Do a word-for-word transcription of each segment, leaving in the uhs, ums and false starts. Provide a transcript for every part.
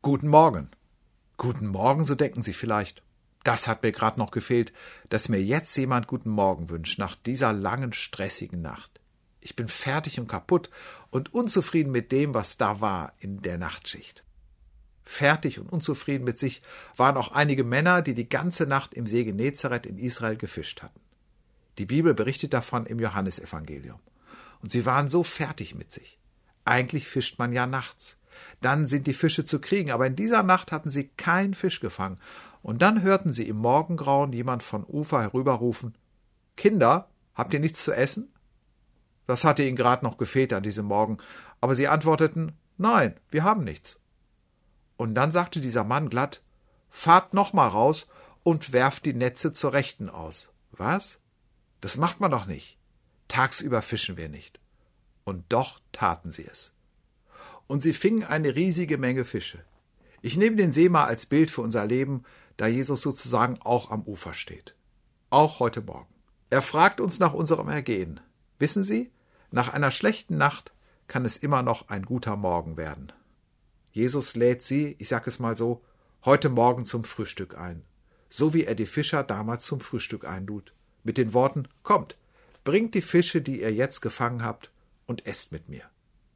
Guten Morgen. Guten Morgen, so denken Sie vielleicht. Das hat mir gerade noch gefehlt, dass mir jetzt jemand guten Morgen wünscht, nach dieser langen, stressigen Nacht. Ich bin fertig und kaputt und unzufrieden mit dem, was da war in der Nachtschicht. Fertig und unzufrieden mit sich waren auch einige Männer, die die ganze Nacht im See Genezareth in Israel gefischt hatten. Die Bibel berichtet davon im Johannesevangelium. Und sie waren so fertig mit sich. Eigentlich fischt man ja nachts. Dann sind die Fische zu kriegen, aber in dieser Nacht hatten sie keinen Fisch gefangen. Und dann hörten sie im Morgengrauen jemand von Ufer herüberrufen: »Kinder, habt ihr nichts zu essen?« Das hatte ihnen gerade noch gefehlt an diesem Morgen, aber sie antworteten: »Nein, wir haben nichts.« Und dann sagte dieser Mann glatt: »Fahrt noch mal raus und werft die Netze zur Rechten aus.« Was? Das macht man doch nicht. Tagsüber fischen wir nicht. Und doch taten sie es. Und sie fingen eine riesige Menge Fische. Ich nehme den See mal als Bild für unser Leben, da Jesus sozusagen auch am Ufer steht. Auch heute Morgen. Er fragt uns nach unserem Ergehen. Wissen Sie, nach einer schlechten Nacht kann es immer noch ein guter Morgen werden. Jesus lädt Sie, ich sage es mal so, heute Morgen zum Frühstück ein. So wie er die Fischer damals zum Frühstück einlud. Mit den Worten: Kommt, bringt die Fische, die ihr jetzt gefangen habt, und esst mit mir.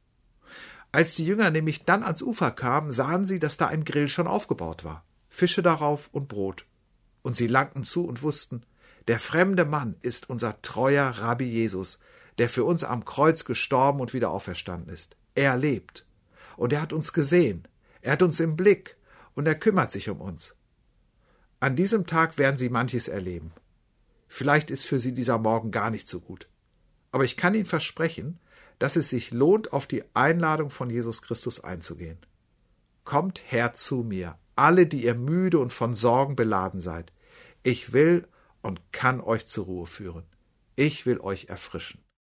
Als die Jünger nämlich dann ans Ufer kamen, sahen sie, dass da ein Grill schon aufgebaut war. Fische darauf und Brot. Und sie langten zu und wussten: Der fremde Mann ist unser treuer Rabbi Jesus, der für uns am Kreuz gestorben und wieder auferstanden ist. Er lebt. Und er hat uns gesehen. Er hat uns im Blick. Und er kümmert sich um uns. An diesem Tag werden sie manches erleben. Vielleicht ist für sie dieser Morgen gar nicht so gut. Aber ich kann Ihnen versprechen, dass es sich lohnt, auf die Einladung von Jesus Christus einzugehen. Kommt her zu mir, alle, die ihr müde und von Sorgen beladen seid. Ich will und kann euch zur Ruhe führen. Ich will euch erfrischen.